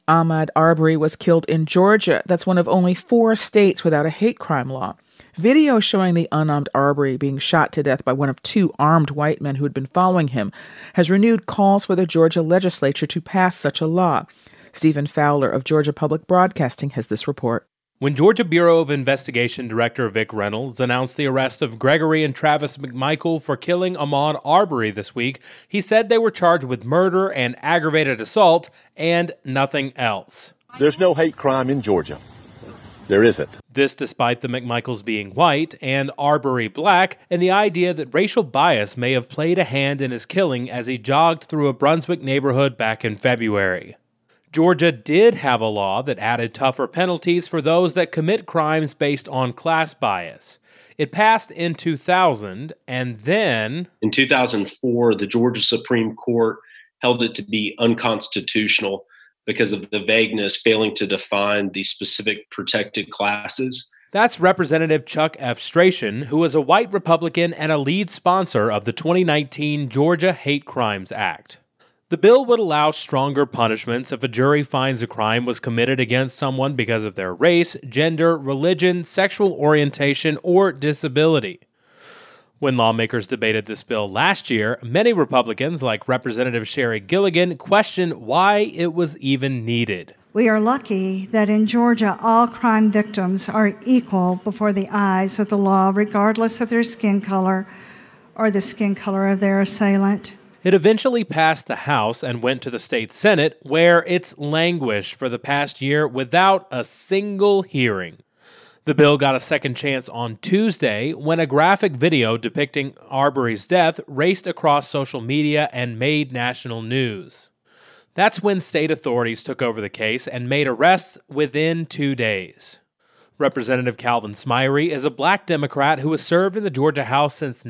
Ahmaud Arbery was killed in Georgia. That's one of only 4 states without a hate crime law. Video showing the unarmed Arbery being shot to death by one of 2 armed white men who had been following him has renewed calls for the Georgia legislature to pass such a law. Stephen Fowler of Georgia Public Broadcasting has this report. When Georgia Bureau of Investigation Director Vic Reynolds announced the arrest of Gregory and Travis McMichael for killing Ahmaud Arbery this week, he said they were charged with murder and aggravated assault and nothing else. There's no hate crime in Georgia. There isn't. This despite the McMichaels being white and Arbery black, and the idea that racial bias may have played a hand in his killing as he jogged through a Brunswick neighborhood back in February. Georgia did have a law that added tougher penalties for those that commit crimes based on class bias. It passed in 2000, and then... in 2004, the Georgia Supreme Court held it to be unconstitutional because of the vagueness, failing to define the specific protected classes. That's Representative Chuck F. Strachan, who was a white Republican and a lead sponsor of the 2019 Georgia Hate Crimes Act. The bill would allow stronger punishments if a jury finds a crime was committed against someone because of their race, gender, religion, sexual orientation, or disability. When lawmakers debated this bill last year, many Republicans, like Representative Sherry Gilligan, questioned why it was even needed. We are lucky that in Georgia, all crime victims are equal before the eyes of the law, regardless of their skin color or the skin color of their assailant. It eventually passed the House and went to the state Senate, where it's languished for the past year without a single hearing. The bill got a second chance on Tuesday when a graphic video depicting Arbery's death raced across social media and made national news. That's when state authorities took over the case and made arrests within 2 days. Representative Calvin Smyre is a black Democrat who has served in the Georgia House since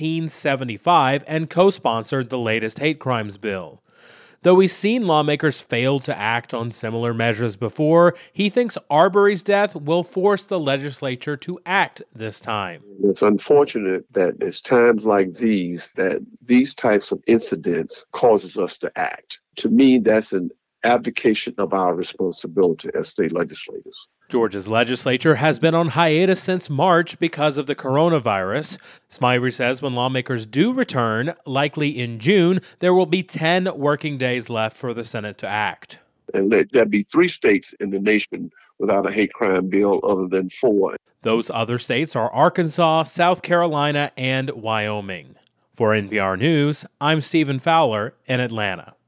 1975 and co-sponsored the latest hate crimes bill. Though he's seen lawmakers fail to act on similar measures before, he thinks Arbery's death will force the legislature to act this time. It's unfortunate that it's times like these that these types of incidents causes us to act. To me, that's an abdication of our responsibility as state legislators. Georgia's legislature has been on hiatus since March because of the coronavirus. Smyre says when lawmakers do return, likely in June, there will be 10 working days left for the Senate to act. And there'd be 3 states in the nation without a hate crime bill other than 4. Those other states are Arkansas, South Carolina, and Wyoming. For NPR News, I'm Stephen Fowler in Atlanta.